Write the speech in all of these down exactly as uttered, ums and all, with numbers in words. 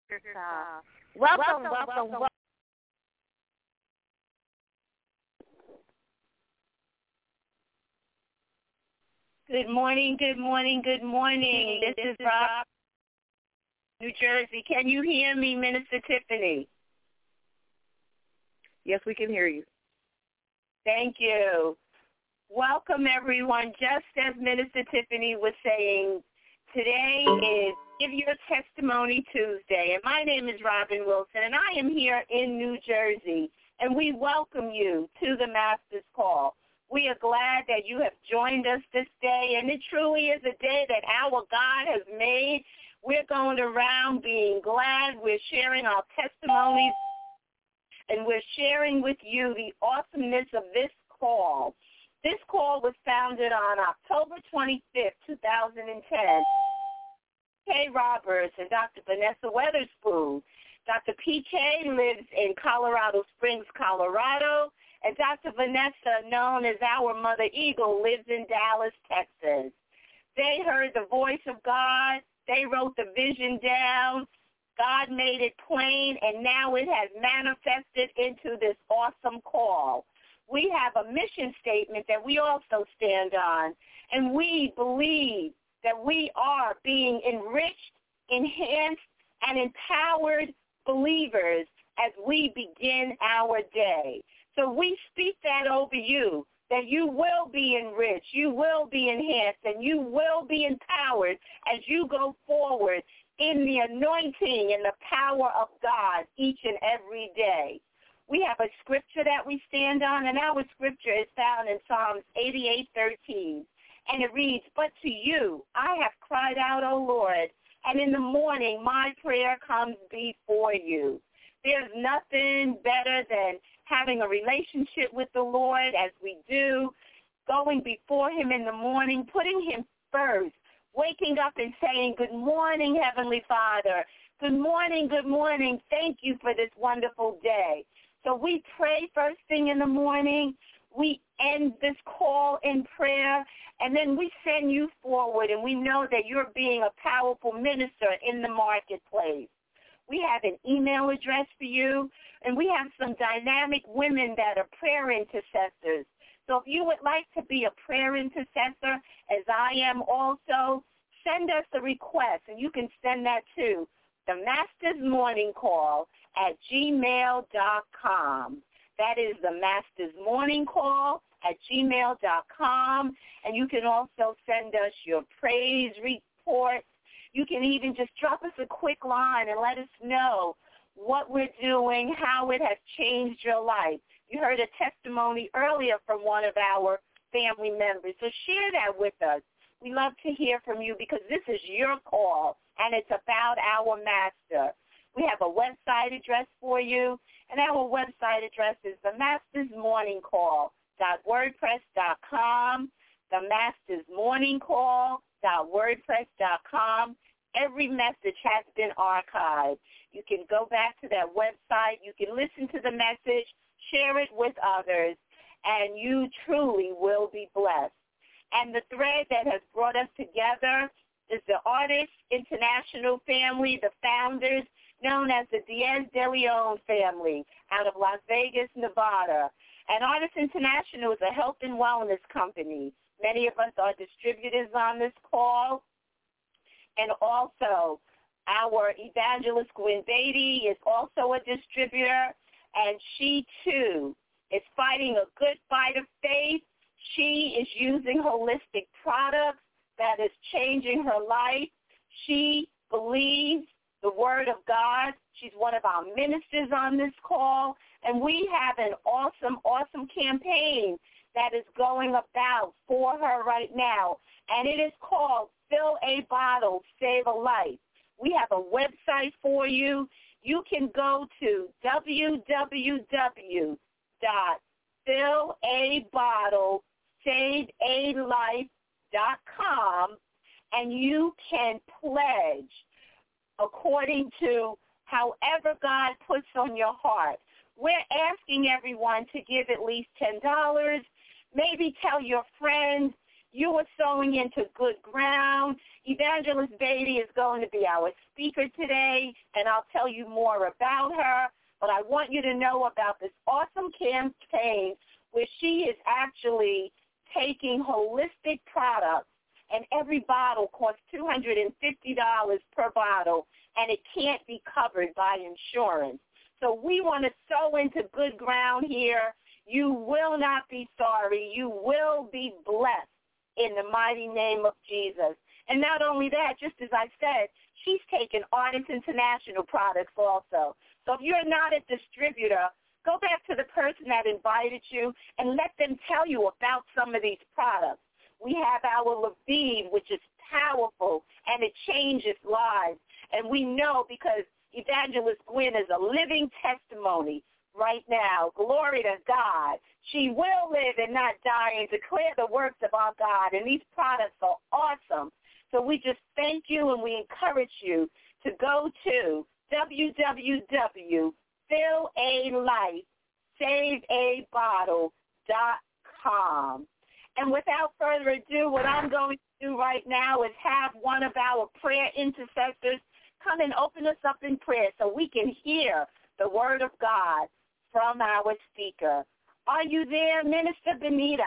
Uh, welcome, welcome, welcome. welcome. Good morning, good morning, good morning. This is Rob, New Jersey. Can you hear me, Minister Tiffany? Yes, we can hear you. Thank you. Welcome, everyone. Just as Minister Tiffany was saying, today is Give Your Testimony Tuesday, and my name is Robin Wilson, and I am here in New Jersey, and we welcome you to the Master's Call. We are glad that you have joined us this day, and it truly is a day that our God has made. We're going around being glad. We're sharing our testimonies, and we're sharing with you the awesomeness of this call. This call was founded on October twenty-fifth, two thousand ten. Kay Roberts and Doctor Vanessa Weatherspoon. Doctor P K lives in Colorado Springs, Colorado, and Doctor Vanessa, known as our Mother Eagle, lives in Dallas, Texas. They heard the voice of God. They wrote the vision down. God made it plain, and now it has manifested into this awesome call. We have a mission statement that we also stand on, and we believe that we are being enriched, enhanced, and empowered believers as we begin our day. So we speak that over you, that you will be enriched, you will be enhanced, and you will be empowered as you go forward in the anointing and the power of God each and every day. We have a scripture that we stand on, and our scripture is found in Psalms eighty-eight thirteen. And it reads, "But to you I have cried out, O Lord, and in the morning my prayer comes before you." There's nothing better than having a relationship with the Lord as we do, going before him in the morning, putting him first, waking up and saying, "Good morning, Heavenly Father. Good morning, good morning. Thank you for this wonderful day." So we pray first thing in the morning. We end this call in prayer, and then we send you forward, and we know that you're being a powerful minister in the marketplace. We have an email address for you, and we have some dynamic women that are prayer intercessors. So if you would like to be a prayer intercessor, as I am also, send us a request, and you can send that to the Master's Morning Call at gmail dot com. That is the Master's Morning Call at gmail dot com, and you can also send us your praise reports. You can even just drop us a quick line and let us know what we're doing, how it has changed your life. You heard a testimony earlier from one of our family members, so share that with us. We love to hear from you because this is your call, and it's about our Master. We have a website address for you, and our website address is the masters morning call dot wordpress dot com, the masters morning call dot wordpress dot com. Every message has been archived. You can go back to that website. You can listen to the message, share it with others, and you truly will be blessed. And the thread that has brought us together is the Artists International family, the founders, known as the Diaz de Leon family out of Las Vegas, Nevada. And Artists International is a health and wellness company. Many of us are distributors on this call. And also, our evangelist, Gwen Beatty, is also a distributor, and she, too, is fighting a good fight of faith. She is using holistic products that is changing her life. She believes the Word of God. She's one of our ministers on this call, and we have an awesome, awesome campaign that is going about for her right now, and it is called Fill a Bottle, Save a Life. We have a website for you. You can go to w w w dot fill a bottle save a life dot com, and you can pledge according to however God puts on your heart. We're asking everyone to give at least ten dollars. Maybe tell your friends. You are sowing into good ground. Evangelist Beatty is going to be our speaker today, and I'll tell you more about her. But I want you to know about this awesome campaign where she is actually taking holistic products, and every bottle costs two hundred fifty dollars per bottle, and it can't be covered by insurance. So we want to sow into good ground here. You will not be sorry. You will be blessed in the mighty name of Jesus. And not only that, just as I said, she's taken Artist International products also. So if you're not a distributor, go back to the person that invited you and let them tell you about some of these products. We have our Levine, which is powerful, and it changes lives. And we know because Evangelist Gwen is a living testimony right now. Glory to God. She will live and not die and declare the works of our God. And these products are awesome. So we just thank you and we encourage you to go to w w w dot fill a life save a bottle dot com. And without further ado, what I'm going to do right now is have one of our prayer intercessors come and open us up in prayer so we can hear the word of God from our speaker. Are you there, Minister Benita?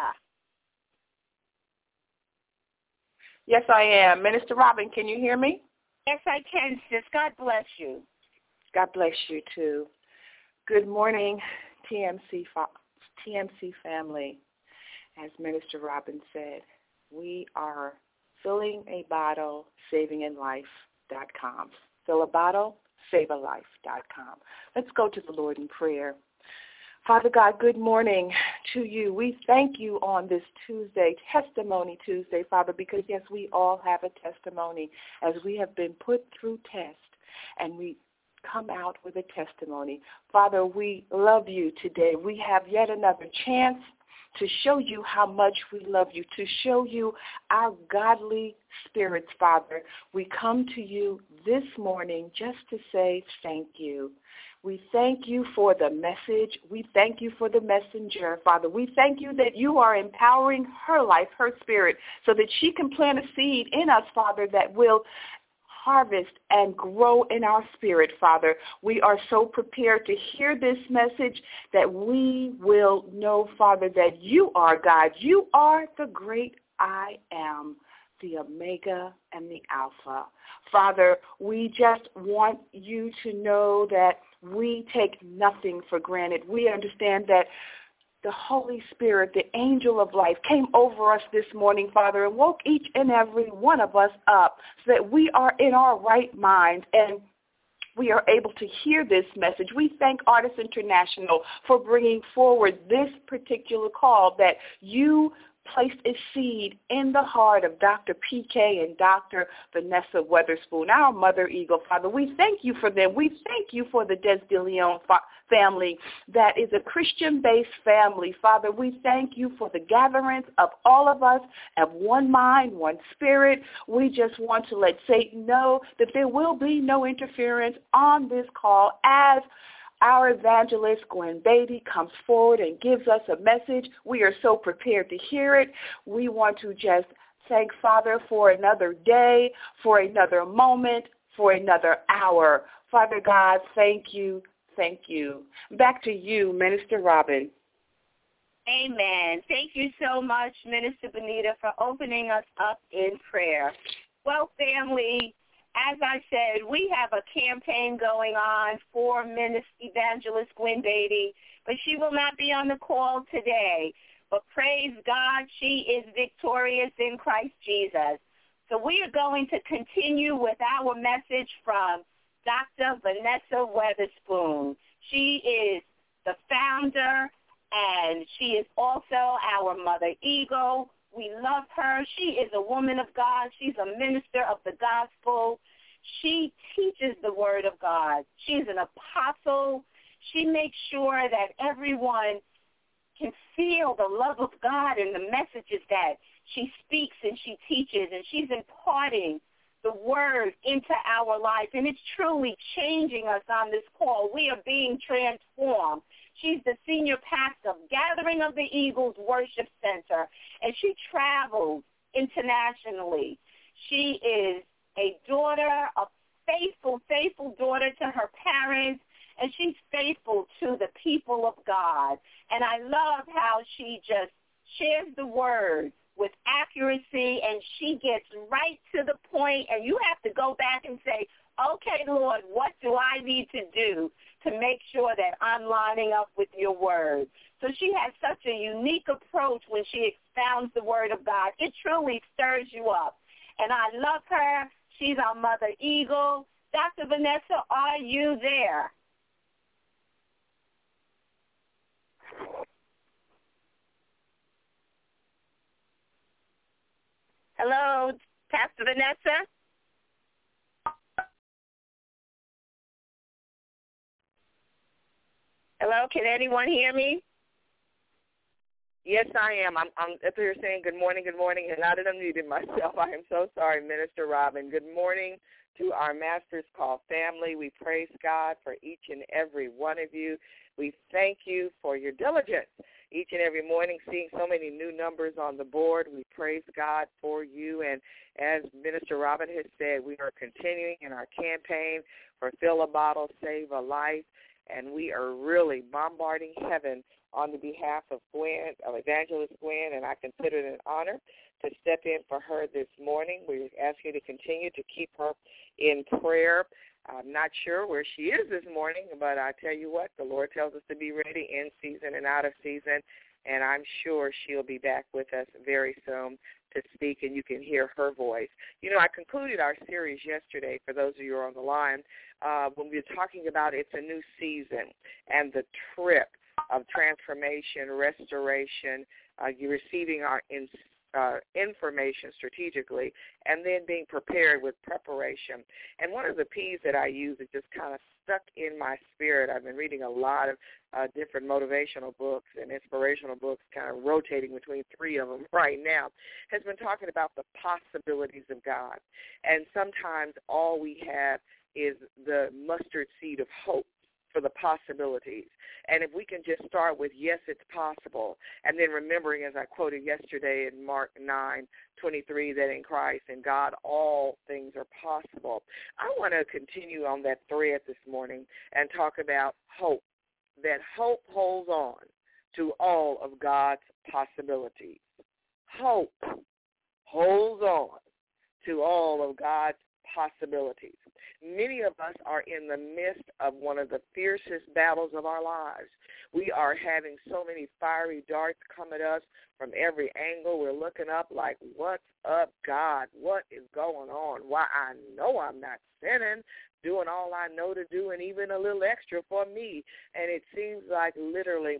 Yes, I am. Minister Robin, can you hear me? Yes, I can, sis. God bless you. God bless you, too. Good morning, T M C, T M C family. As Minister Robin said, we are filling a bottle, saving a life dot com. Fill a bottle, save a life dot com. Let's go to the Lord in prayer. Father God, good morning to you. We thank you on this Tuesday, Testimony Tuesday, Father, because, yes, we all have a testimony as we have been put through test and we come out with a testimony. Father, we love you today. We have yet another chance to show you how much we love you, to show you our godly spirits, Father. We come to you this morning just to say thank you. We thank you for the message. We thank you for the messenger, Father. We thank you that you are empowering her life, her spirit, so that she can plant a seed in us, Father, that will harvest and grow in our spirit, Father. We are so prepared to hear this message that we will know, Father, that you are God. You are the great I am, the Omega and the Alpha. Father, we just want you to know that we take nothing for granted. We understand that the Holy Spirit, the angel of life, came over us this morning, Father, and woke each and every one of us up so that we are in our right minds and we are able to hear this message. We thank Artist International for bringing forward this particular call that you placed a seed in the heart of Doctor P K and Doctor Vanessa Weatherspoon, our mother eagle, Father. We thank you for them. We thank you for the Des de Leon fa- family that is a Christian-based family, Father. We thank you for the gatherance of all of us of one mind, one spirit. We just want to let Satan know that there will be no interference on this call as our evangelist, Gwen Beatty, comes forward and gives us a message. We are so prepared to hear it. We want to just thank Father for another day, for another moment, for another hour. Father God, thank you, thank you. Back to you, Minister Robin. Amen. Thank you so much, Minister Benita, for opening us up in prayer. Well, family, as I said, we have a campaign going on for Minister Evangelist Gwen Beatty, but she will not be on the call today. But praise God, she is victorious in Christ Jesus. So we are going to continue with our message from Doctor Vanessa Weatherspoon. She is the founder, and she is also our mother eagle. We love her. She is a woman of God. She's a minister of the gospel. She teaches the word of God. She's an apostle. She makes sure that everyone can feel the love of God in the messages that she speaks and she teaches, and she's imparting the word into our life, and it's truly changing us on this call. We are being transformed. She's the senior pastor of Gathering of the Eagles Worship Center, and she travels internationally. She is a daughter, a faithful, faithful daughter to her parents, and she's faithful to the people of God. And I love how she just shares the word with accuracy, and she gets right to the point, and you have to go back and say, okay, Lord, what do I need to do to make sure that I'm lining up with your word? So she has such a unique approach when she expounds the word of God. It truly stirs you up. And I love her. She's our Mother Eagle. Doctor Vanessa, are you there? Hello, Pastor Vanessa? Hello, can anyone hear me? Yes, I am. I'm, I'm up here saying good morning, good morning, and I didn't unmute myself. I am so sorry, Minister Robin. Good morning to our Master's Call family. We praise God for each and every one of you. We thank you for your diligence each and every morning, seeing so many new numbers on the board. We praise God for you. And as Minister Robin has said, we are continuing in our campaign for Fill a Bottle, Save a Life, and we are really bombarding heaven on the behalf of Gwen, of Evangelist Gwen, and I consider it an honor to step in for her this morning. We ask you to continue to keep her in prayer. I'm not sure where she is this morning, but I tell you what, the Lord tells us to be ready in season and out of season, and I'm sure she'll be back with us very soon to speak, and you can hear her voice. You know, I concluded our series yesterday, for those of you who are on the line, uh, when we were talking about it's a new season and the trip of transformation, restoration, uh, you're receiving our in, uh, information strategically, and then being prepared with preparation. And one of the P's that I use that just kind of stuck in my spirit, I've been reading a lot of uh, different motivational books and inspirational books, kind of rotating between three of them right now, has been talking about the possibilities of God. And sometimes all we have is the mustard seed of hope for the possibilities. And if we can just start with, yes, it's possible, and then remembering, as I quoted yesterday in Mark nine twenty-three, that in Christ and God all things are possible. I want to continue on that thread this morning and talk about hope, that hope holds on to all of God's possibilities. Hope holds on to all of God's possibilities. Many of us are in the midst of one of the fiercest battles of our lives. We are having so many fiery darts come at us from every angle. We're looking up like, what's up, God? What is going on? Why, I know I'm not sinning, doing all I know to do, and even a little extra for me. And it seems like literally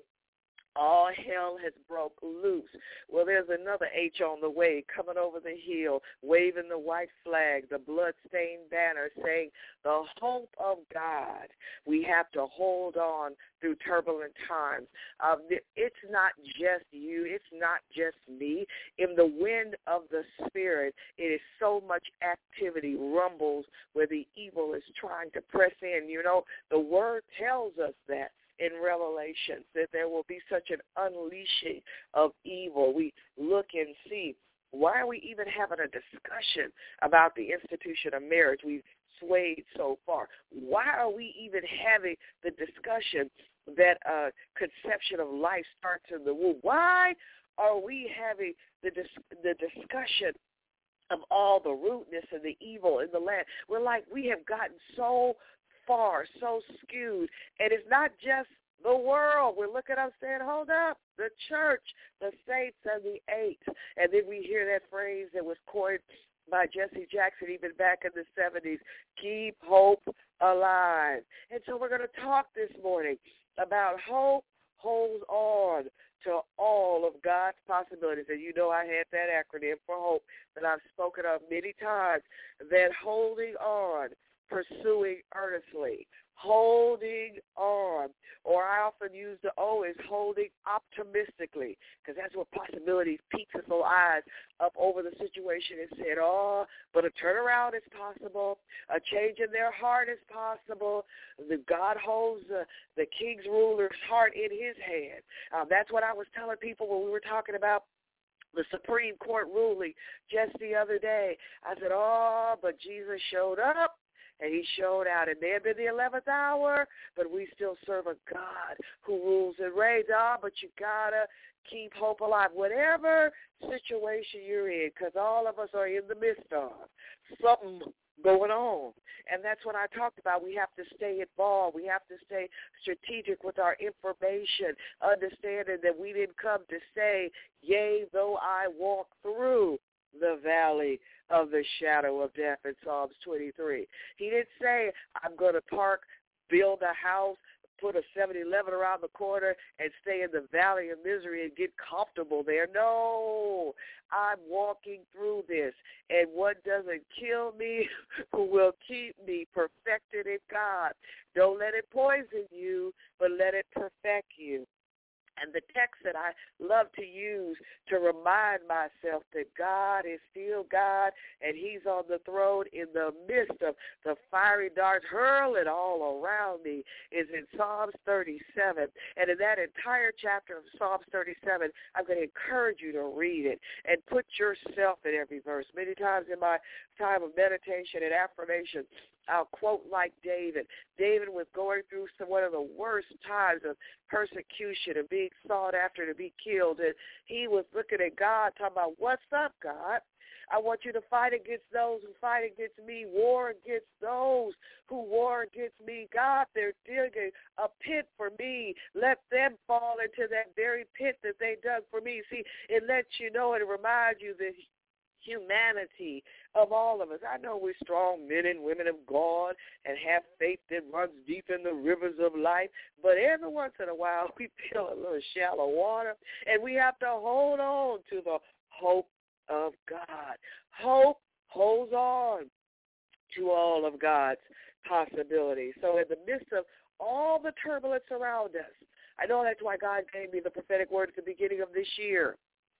all hell has broke loose. Well, there's another H on the way, coming over the hill, waving the white flag, the blood-stained banner, saying, the hope of God. We have to hold on through turbulent times. Uh, it's not just you. It's not just me. In the wind of the Spirit, it is so much activity, rumbles where the evil is trying to press in. You know, the Word tells us that in Revelation, that there will be such an unleashing of evil. We look and see, why are we even having a discussion about the institution of marriage? We've swayed so far. Why are we even having the discussion that uh, conception of life starts in the womb? Why are we having the dis- the discussion of all the rudeness and the evil in the land? We're like, we have gotten so far, so skewed, and it's not just the world. We're looking up saying, hold up, the church, the saints are the eight. And then we hear that phrase that was coined by Jesse Jackson even back in the seventies, keep hope alive. And so we're going to talk this morning about hope holds on to all of God's possibilities. And you know I had that acronym for hope that I've spoken of many times, that holding on, pursuing earnestly, holding on, or I often use the O as holding optimistically, because that's what possibilities peeks its little eyes up over the situation and said, oh, but a turnaround is possible, a change in their heart is possible. The God holds the, the king's ruler's heart in his hand. Um, that's what I was telling people when we were talking about the Supreme Court ruling just the other day. I said, oh, but Jesus showed up. And he showed out. It may have been the eleventh hour, but we still serve a God who rules and reigns. Ah, but you got to keep hope alive. Whatever situation you're in, because all of us are in the midst of something going on. And that's what I talked about. We have to stay involved. We have to stay strategic with our information, understanding that we didn't come to say, yea, though I walk through the valley of the shadow of death in Psalms twenty-three. He didn't say, I'm going to park, build a house, put a seven eleven around the corner, and stay in the valley of misery and get comfortable there. No, I'm walking through this, and what doesn't kill me will keep me perfected in God. Don't let it poison you, but let it perfect you. And the text that I love to use to remind myself that God is still God and he's on the throne in the midst of the fiery darts hurling all around me is in Psalms thirty-seven. And in that entire chapter of Psalms thirty-seven, I'm going to encourage you to read it and put yourself in every verse. Many times in my time of meditation and affirmation, I'll quote like David. David was going through some, one of the worst times of persecution and being sought after to be killed. And he was looking at God, talking about, what's up, God? I want you to fight against those who fight against me, war against those who war against me. God, they're digging a pit for me. Let them fall into that very pit that they dug for me. See, it lets you know and it reminds you that humanity of all of us. I know we're strong men and women of God and have faith that runs deep in the rivers of life, but every once in a while we feel a little shallow water, and we have to hold on to the hope of God. Hope holds on to all of God's possibilities. So in the midst of all the turbulence around us, I know that's why God gave me the prophetic word at the beginning of this year.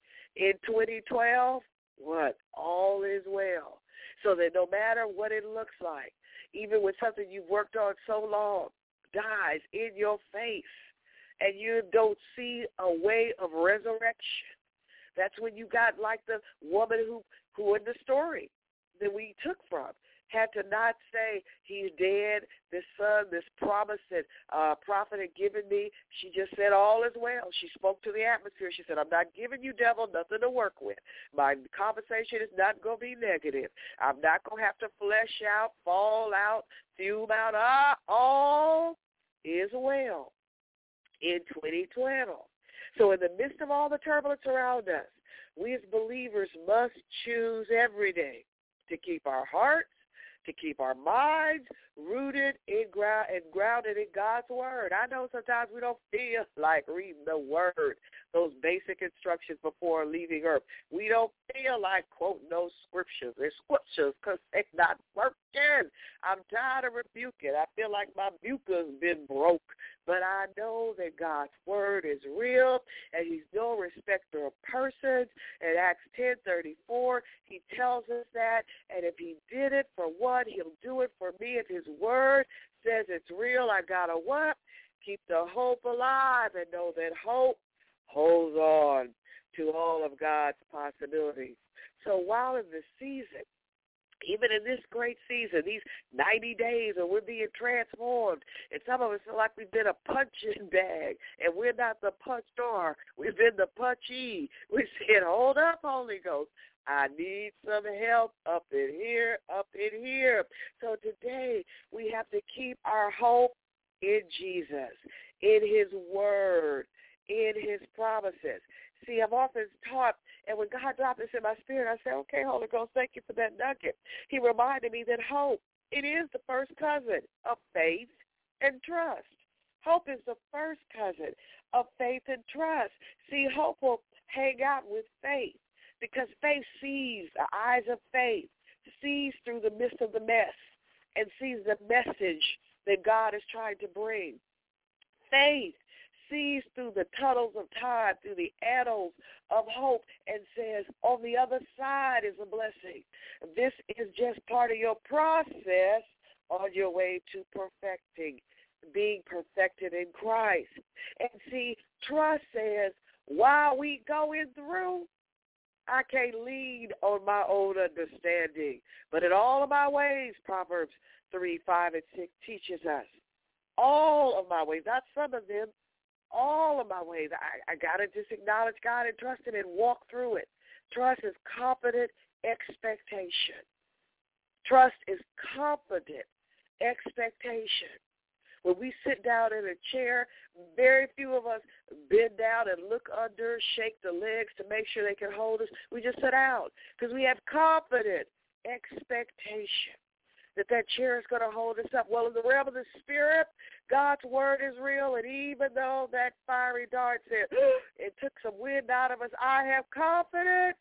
In twenty twelve, what? All is well. So that no matter what it looks like, even when something you've worked on so long dies in your face and you don't see a way of resurrection, that's when you got like the woman who, who in the story that we took from, had to not say, he's dead, this son, this promise that uh, prophet had given me. She just said, all is well. She spoke to the atmosphere. She said, I'm not giving you, devil, nothing to work with. My conversation is not going to be negative. I'm not going to have to flesh out, fall out, fume out. Ah, all is well in twenty twelve. So in the midst of all the turbulence around us, we as believers must choose every day to keep our hearts, to keep our minds rooted in ground and grounded in God's word. I know sometimes we don't feel like reading the word, those basic instructions before leaving earth. We don't feel like quoting those scriptures. They're scriptures because they're not working. I'm tired of rebuking. I feel like my mucus been broke. But I know that God's word is real, and he's no respecter of persons. In Acts ten thirty-four, he tells us that, and if he did it for one, he'll do it for me. If his word says it's real, I got to what? Keep the hope alive and know that hope holds on to all of God's possibilities. So while in the season, even in this great season, these ninety days where we're being transformed, and some of us feel like we've been a punching bag, and we're not the punched-or. We've been the punchee. We said, hold up, Holy Ghost. I need some help up in here, up in here. So today we have to keep our hope in Jesus, in his word, in his promises. See, I've often taught, and when God dropped this in my spirit, I said, okay, Holy Ghost, thank you for that nugget. He reminded me that hope, it is the first cousin of faith and trust. Hope is the first cousin of faith and trust. See, hope will hang out with faith because faith sees, the eyes of faith, sees through the midst of the mess and sees the message that God is trying to bring. Faith sees through the tunnels of time, through the annals of hope, and says, on the other side is a blessing. This is just part of your process on your way to perfecting, being perfected in Christ. And see, trust says, while we going through, I can't lean on my own understanding. But in all of my ways, Proverbs three, five, and six teaches us. All of my ways, not some of them, all of my ways. I, I got to just acknowledge God and trust Him and walk through it. Trust is confident expectation. Trust is confident expectation. When we sit down in a chair, very few of us bend down and look under, shake the legs to make sure they can hold us. We just sit down because we have confident expectation that that chair is going to hold us up. Well, in the realm of the Spirit, God's word is real, and even though that fiery dart said, it took some wind out of us, I have confident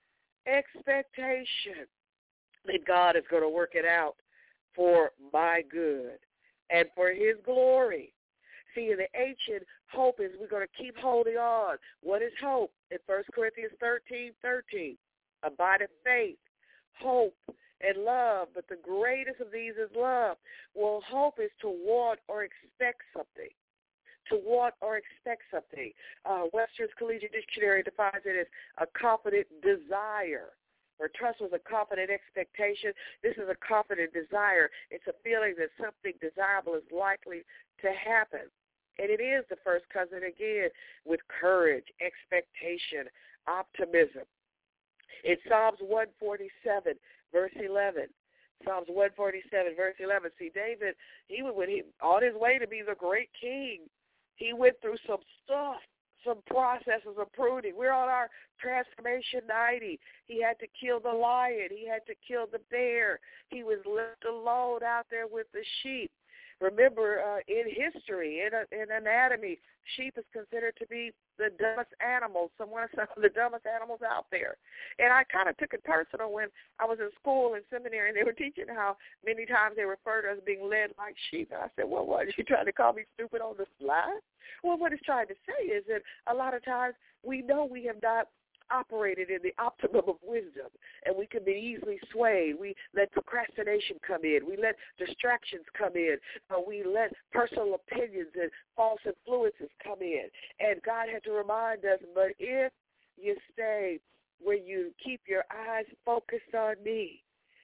expectation that God is going to work it out for my good and for His glory. See, in the ancient, hope is we're going to keep holding on. What is hope? In First Corinthians thirteen, thirteen, abide in faith, hope, and love, but the greatest of these is love. Well, hope is to want or expect something, to want or expect something. Uh, Webster's Collegiate Dictionary defines it as a confident desire. Where trust was a confident expectation, this is a confident desire. It's a feeling that something desirable is likely to happen. And it is the first cousin again with courage, expectation, optimism. In Psalms one forty-seven, verse eleven, Psalms one forty-seven, verse eleven, see, David, he was when he, on his way to be the great king, he went through some stuff, some processes of pruning. We're on our transformation ninety. He had to kill the lion. He had to kill the bear. He was left alone out there with the sheep. Remember, uh, in history, in, a, in anatomy, sheep is considered to be the dumbest animals, some of the dumbest animals out there. And I kind of took it personal when I was in school and seminary, and they were teaching how many times they referred to us being led like sheep. And I said, well, what, are you trying to call me stupid on the fly? Well, what it's trying to say is that a lot of times we know we have not operated in the optimum of wisdom, and we can be easily swayed. We let procrastination come in. We let distractions come in. Uh, we let personal opinions and false influences come in. And God had to remind us, but if you stay where you keep your eyes focused on me,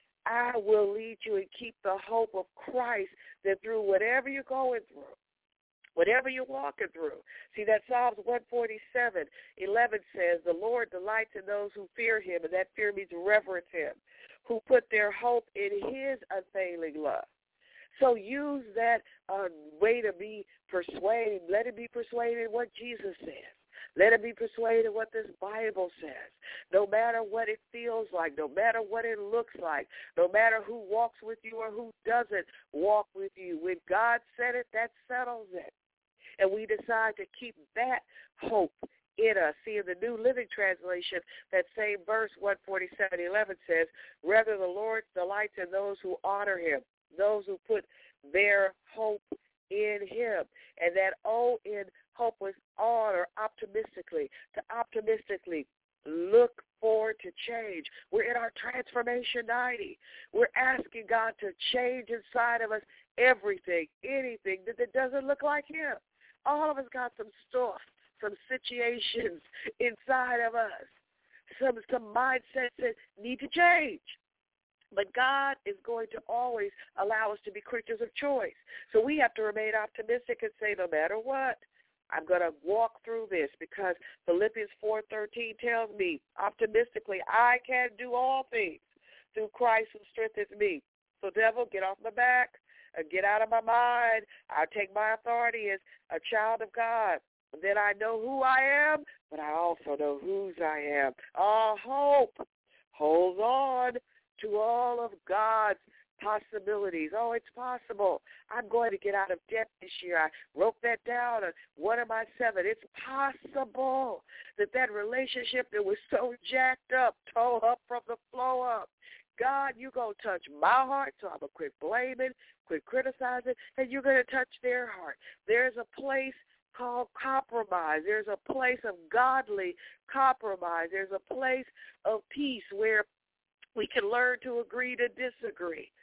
I will lead you and keep the hope of Christ that through whatever you're going through, whatever you're walking through. See, that Psalms one forty-seven, eleven says, the Lord delights in those who fear him, and that fear means reverence him, who put their hope in his unfailing love. So use that uh, way to be persuaded. Let it be persuaded in what Jesus says. Let it be persuaded in what this Bible says. No matter what it feels like, no matter what it looks like, no matter who walks with you or who doesn't walk with you, when God said it, that settles it. And we decide to keep that hope in us. See, in the New Living Translation, that same verse, one forty-seven, eleven says, rather the Lord delights in those who honor him, those who put their hope in him. And that O in hope was on or optimistically, to optimistically look forward to change. We're in our transformation ninety. We're asking God to change inside of us everything, anything that, that doesn't look like him. All of us got some stuff, some situations inside of us, some some mindsets that need to change. But God is going to always allow us to be creatures of choice. So we have to remain optimistic and say, no matter what, I'm going to walk through this, because Philippians four thirteen tells me optimistically, I can do all things through Christ who strengthens me. So devil, get off my back. Get out of my mind. I take my authority as a child of God. Then I know who I am, but I also know whose I am. Our hope holds on to all of God's possibilities. Oh, it's possible. I'm going to get out of debt this year. I wrote that down on one of my seven. It's possible that that relationship that was so jacked up, toe up from the flow up, God, you're going to touch my heart, so I'm going to quit blaming, quit criticizing, and you're going to touch their heart. There's a place called compromise. There's a place of godly compromise. There's a place of peace where we can learn to agree to disagree.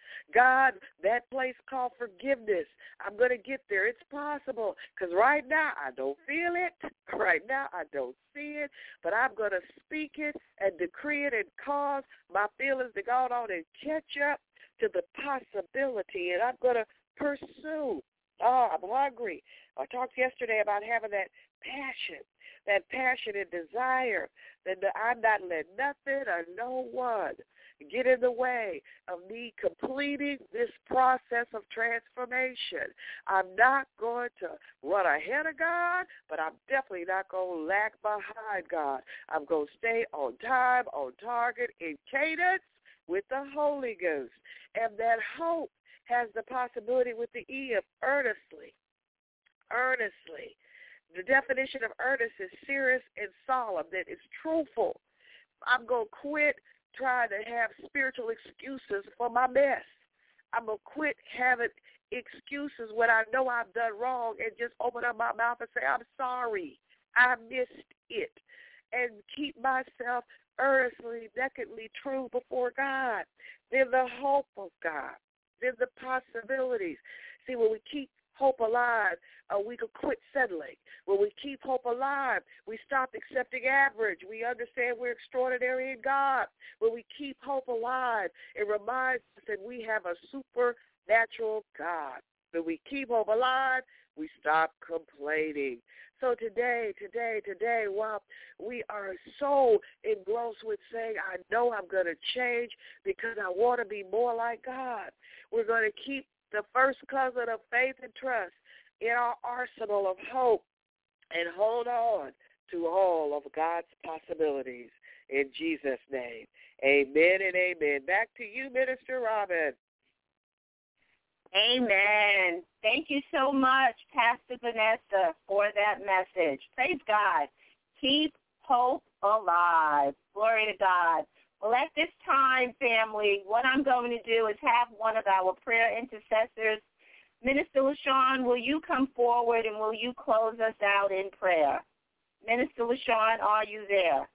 God, that place called forgiveness, I'm going to get there. It's possible because right now I don't feel it. Right now I don't see it, but I'm going to speak it and decree it and cause my feelings to go on and catch up to the possibility, and I'm going to pursue. Oh, I'm hungry. I talked yesterday about having that passion, that passion and desire, that I'm not letting nothing or no one get in the way of me completing this process of transformation. I'm not going to run ahead of God, but I'm definitely not going to lag behind God. I'm going to stay on time, on target, in cadence with the Holy Ghost. And that hope has the possibility with the E of earnestly. Earnestly. The definition of earnest is serious and solemn, that it's truthful. I'm going to quit trying to have spiritual excuses for my mess. I'm going to quit having excuses when I know I've done wrong and just open up my mouth and say, I'm sorry, I missed it, and keep myself earnestly, nakedly true before God. Then the hope of God. Then the possibilities. See, when we keep hope alive, uh, we could quit settling. When we keep hope alive, we stop accepting average. We understand we're extraordinary in God. When we keep hope alive, it reminds us that we have a supernatural God. When we keep hope alive, we stop complaining. So today, today, today, while we are so engrossed with saying, I know I'm going to change because I want to be more like God, we're going to keep the first cousin of faith and trust in our arsenal of hope and hold on to all of God's possibilities. In Jesus' name, amen and amen. Back to you, Minister Robin. Amen. Thank you so much, Pastor Vanessa, for that message. Praise God. Keep hope alive. Glory to God. Well, at this time, family, what I'm going to do is have one of our prayer intercessors. Minister LaShawn, will you come forward and will you close us out in prayer? Minister LaShawn, are you there?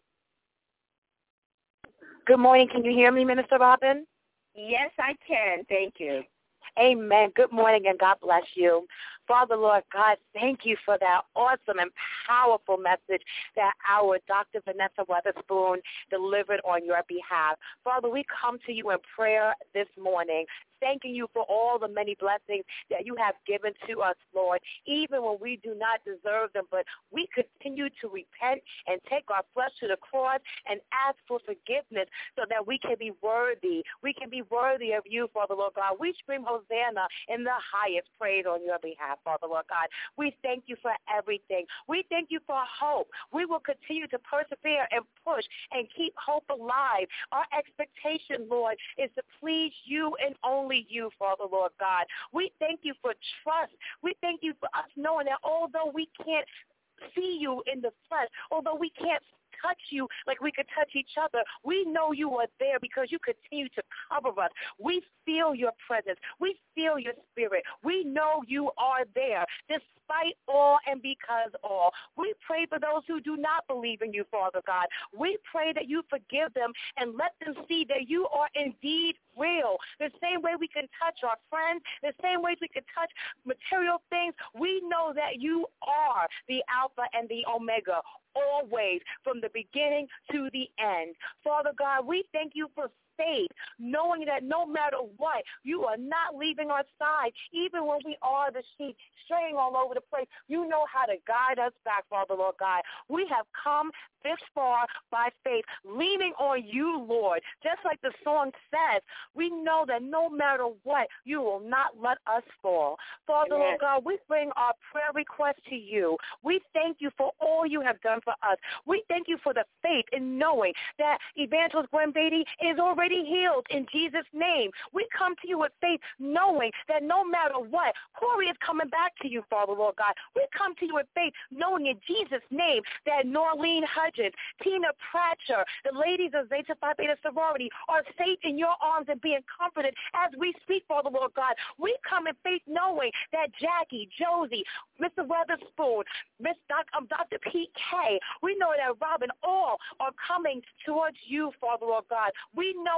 Good morning. Can you hear me, Minister Robin? Yes, I can. Thank you. Amen. Good morning, and God bless you. Father, Lord God, thank you for that awesome and powerful message that our Doctor Vanessa Weatherspoon delivered on your behalf. Father, we come to you in prayer this morning, thanking you for all the many blessings that you have given to us, Lord, even when we do not deserve them, but we continue to repent and take our flesh to the cross and ask for forgiveness so that we can be worthy. We can be worthy of you, Father, Lord God. We scream Hosanna in the highest praise on your behalf, Father, Lord God. We thank you for everything. We thank you for hope. We will continue to persevere and push and keep hope alive. Our expectation, Lord, is to please you and only you, Father, Lord God. We thank you for trust. We thank you for us knowing that although we can't see you in the flesh, although we can't touch you like we could touch each other, we know you are there because you continue to cover us. We feel your presence. We feel your spirit. We know you are there despite all and because all. We pray for those who do not believe in you, Father God. We pray that you forgive them and let them see that you are indeed real. The same way we can touch our friends, the same way we can touch material things, we know that you are the Alpha and the Omega, always, from the beginning to the end. Father God, we thank you for faith, knowing that no matter what, you are not leaving our side, even when we are the sheep straying all over the place. You know how to guide us back, Father, Lord God. We have come this far by faith, leaning on you, Lord. Just like the song says, we know that no matter what, you will not let us fall. Father, Amen. Lord God, we bring our prayer request to you. We thank you for all you have done for us. We thank you for the faith in knowing that Evangelist Gwen Beatty is already healed in Jesus' name. We come to you with faith knowing that no matter what, Corey is coming back to you, Father, Lord God. We come to you with faith knowing in Jesus' name that Norlene Hudgens, Tina Pratcher, the ladies of Zeta Phi Beta Sorority are safe in your arms and being comforted as we speak, Father, Lord God. We come in faith knowing that Jackie, Josie, Mister Weatherspoon, Miss Doc, um, Doctor P K, we know that Robin, all are coming towards you, Father, Lord God. We know in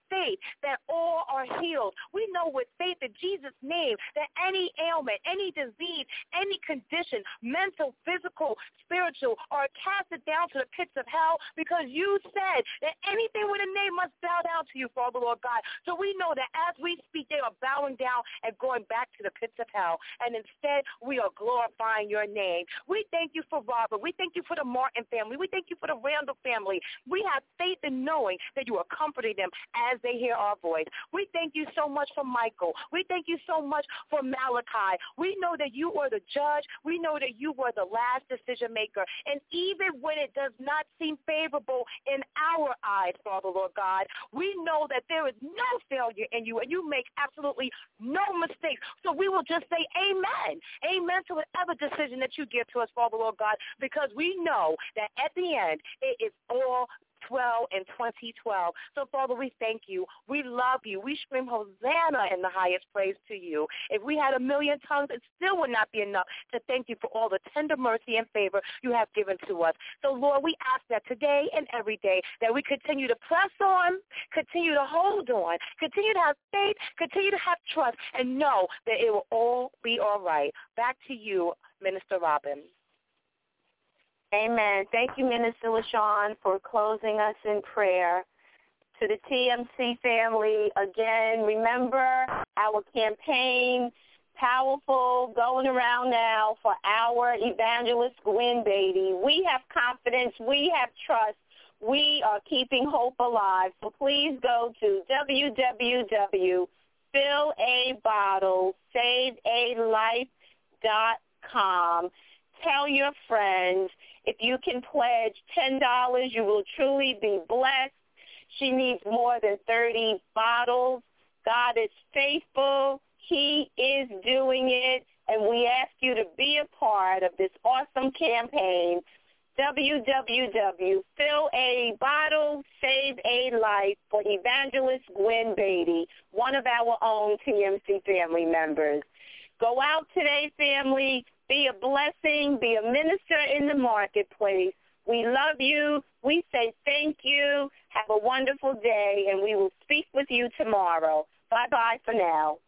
faith that all are healed. We know with faith in Jesus' name that any ailment, any disease, any condition, mental, physical, spiritual, are casted down to the pits of hell, because you said that anything with a name must bow down to you, Father, Lord God. So we know that as we speak, they are bowing down and going back to the pits of hell. And instead, we are glorifying your name. We thank you for Robert. We thank you for the Martin family. We thank you for the Randall family. We have faith in knowing that you are comforting them as they hear our voice. We thank you so much for Michael. We thank you so much for Malachi. We know that you are the judge. We know that you were the last decision maker. And even when it does not seem favorable in our eyes, Father, Lord God, we know that there is no failure in you, and you make absolutely no mistakes. So we will just say amen. Amen to whatever decision that you give to us, Father, Lord God, because we know that at the end it is all twelve and twenty twelve. So, Father, we thank you. We love you. We scream Hosanna in the highest praise to you. If we had a million tongues, it still would not be enough to thank you for all the tender mercy and favor you have given to us. So, Lord, we ask that today and every day that we continue to press on, continue to hold on, continue to have faith, continue to have trust, and know that it will all be all right. Back to you, Minister Robin. Amen. Thank you, Minister LaShawn, for closing us in prayer. To the T M C family, again, remember our campaign, powerful, going around now for our evangelist Gwen Beatty. We have confidence. We have trust. We are keeping hope alive. So please go to w w w dot fill a bottle save a life dot com. Tell your friends. If you can pledge ten dollars, you will truly be blessed. She needs more than thirty bottles. God is faithful. He is doing it. And we ask you to be a part of this awesome campaign. w w w dot fill a bottle save a life for Evangelist Gwen Beatty, one of our own T M C family members. Go out today, family. Be a blessing. Be a minister in the marketplace. We love you. We say thank you. Have a wonderful day, and we will speak with you tomorrow. Bye-bye for now.